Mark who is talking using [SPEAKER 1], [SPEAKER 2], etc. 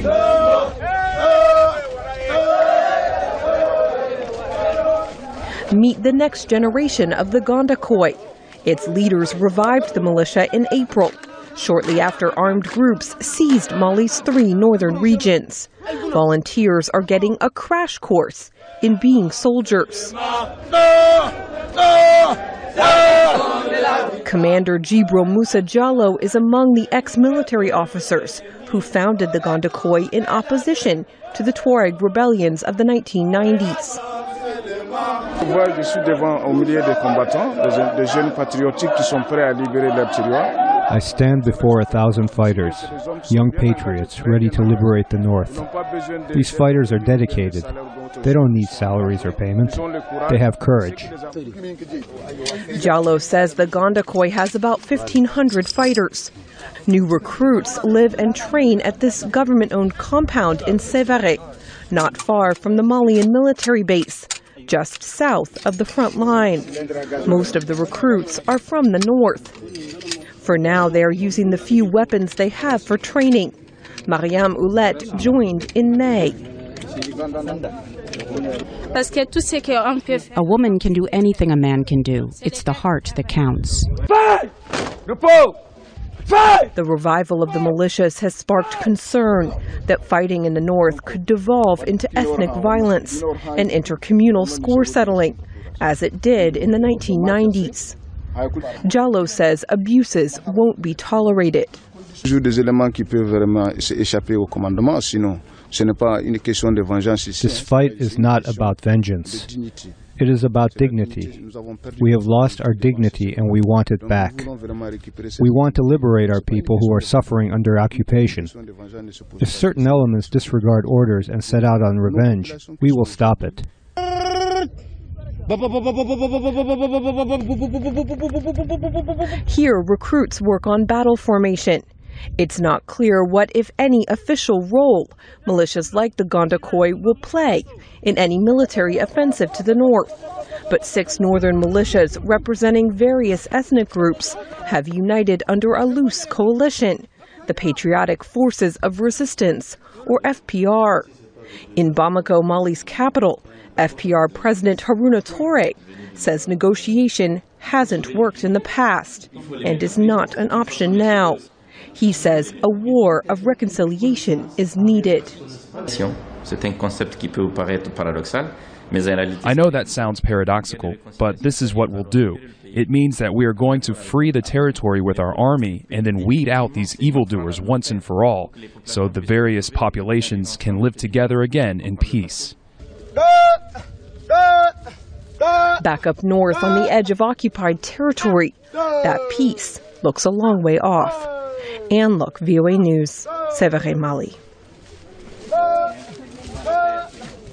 [SPEAKER 1] Meet the next generation of the Gondokoi. Its leaders revived the militia in April, shortly after armed groups seized Mali's 3 northern regions. Volunteers are getting a crash course in being soldiers. Commander Djibril Moussa Diallo is among the ex-military officers who founded the Gondokoi in opposition to the Tuareg rebellions of the 1990s.
[SPEAKER 2] I stand before 1,000 fighters, young patriots ready to liberate the North. These fighters are dedicated. They don't need salaries or payment. They have courage.
[SPEAKER 1] Diallo says the Gondokoi has about 1,500 fighters. New recruits live and train at this government-owned compound in Sévaré, not far from the Malian military base, just south of the front line. Most of the recruits are from the north. For now, they are using the few weapons they have for training. Mariam Oulet joined in May.
[SPEAKER 3] A woman can do anything a man can do. It's the heart that counts.
[SPEAKER 1] The revival of the militias has sparked concern that fighting in the north could devolve into ethnic violence and intercommunal score settling, as it did in the 1990s. Diallo says abuses won't be tolerated.
[SPEAKER 2] This fight is not about vengeance. It is about dignity. We have lost our dignity and we want it back. We want to liberate our people who are suffering under occupation. If certain elements disregard orders and set out on revenge, we will stop it.
[SPEAKER 1] Here, recruits work on battle formation. It's not clear what, if any, official role militias like the Gondokoi will play in any military offensive to the north. But 6 northern militias representing various ethnic groups have united under a loose coalition, the Patriotic Forces of Resistance, or FPR. In Bamako, Mali's capital, FPR President Harouna Touré says negotiation hasn't worked in the past and is not an option now. He says a war of reconciliation is needed.
[SPEAKER 4] I know that sounds paradoxical, but this is what we'll do. It means that we are going to free the territory with our army and then weed out these evildoers once and for all, so the various populations can live together again in peace.
[SPEAKER 1] Back up north on the edge of occupied territory, that peace looks a long way off. Anne Luc, VOA News, Sévaré, Mali.